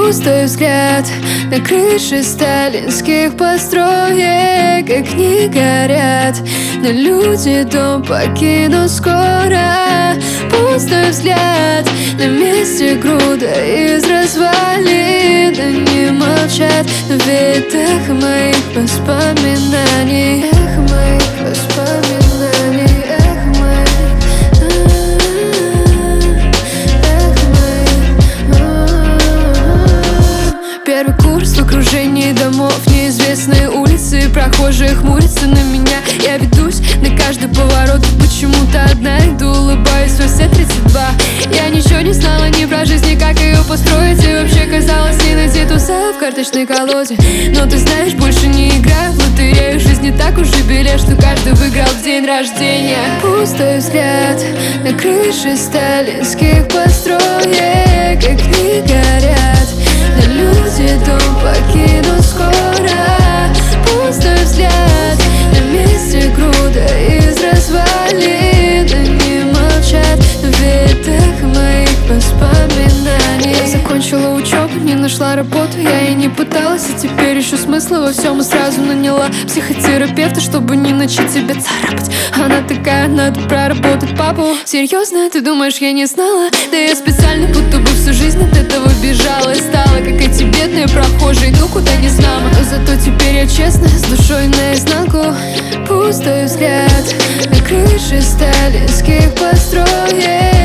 Пустой взгляд на крыши сталинских построек. Огни горят, но люди дом покинут скоро. Пустой взгляд на месте груда из развалин. Они молчат, но ведь эхо моих воспоминаний, эхо моих воспоминаний, эхо моих, эхо моих. Первый курс в окружении домов, неизвестные улицы, прохожие хмурятся на меня. Я ведусь на каждый поворот, почему-то одна иду, улыбаюсь во все 32. Я ничего не знала ни про жизнь, ни как ее построить. И вообще казалось не найти туса в карточной колоде. Но ты знаешь, больше не играю в лотерею. Жизнь не так уж и билет, что каждый выиграл в день рождения. Пустой взгляд на крыши сталинских построек. Огни горят, но люди дом покинут скоро. Пустой взгляд на месте груда из развалин. Они молчат, но ведь эхо моих воспоминаний. Я закончила учебу, не нашла работу, я и не пыталась, и теперь ищу смысла во всем и сразу наняла психотерапевта, чтобы не начать себя царапать. Она такая, надо проработать папу. Серьезно, ты думаешь, я не знала? Да я специально будто бы всю жизнь от этого бежала и стала, как эти бедные прохожие, иду куда не знала. Но зато теперь я честна, с душой наизнанку. Пустой взгляд на крыши сталинских построек.